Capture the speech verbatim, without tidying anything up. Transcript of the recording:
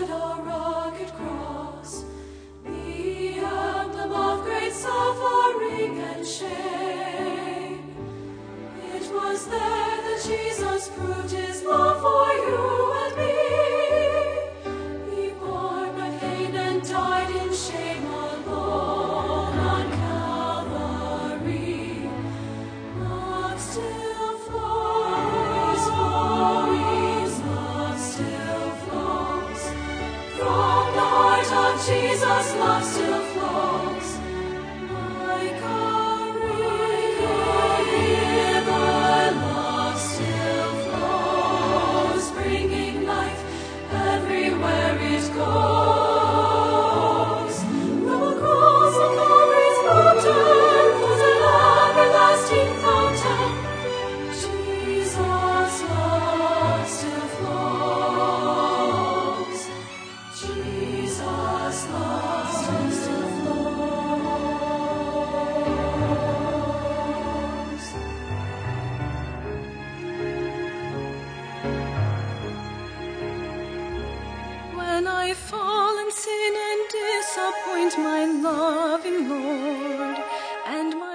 a rugged cross, the emblem of great suffering and shame. It was there that Jesus proved his love for you and me. He bore my pain and died in shame alone on Calvary. Love still flows, flows, love still flows. From the heart of Jesus, love still flows. Like a river, love still flows, bringing life everywhere it goes. From across the Calvary's mountain flows an everlasting fountain. Jesus' love still flows. Jesus' love still flows. When I fall in sin and disappoint my loving Lord, and my